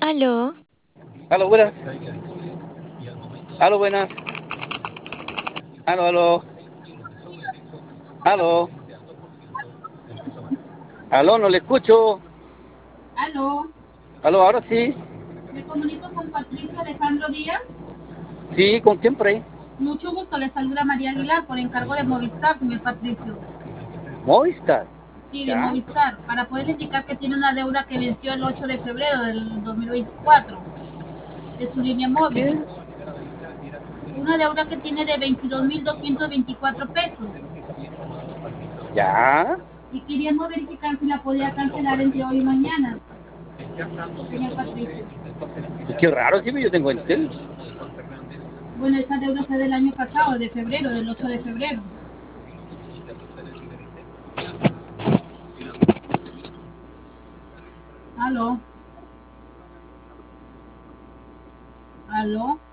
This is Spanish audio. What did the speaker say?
Aló, Aló, buenas. Aló, buenas. Aló, aló. Aló. Aló, no le escucho. Aló, Aló, ahora sí. me comunico con Patricio Alejandro Díaz. Sí, con quién por ahí. Mucho gusto, le saluda María Aguilar por encargo de Movistar, señor Patricio. Movistar. Sí, de ¿Ya? Movistar, para poder indicar que tiene una deuda que venció el 8 de febrero del 2024 de su línea móvil. ¿Qué? Una deuda que tiene de 22.224 pesos. ¿Ya? Y queríamos verificar si la podía cancelar entre hoy y mañana, señor Patricio. Qué raro, sí, yo tengo Entel. Bueno, esa deuda fue del año pasado, de febrero, del 8 de febrero. Aló, aló.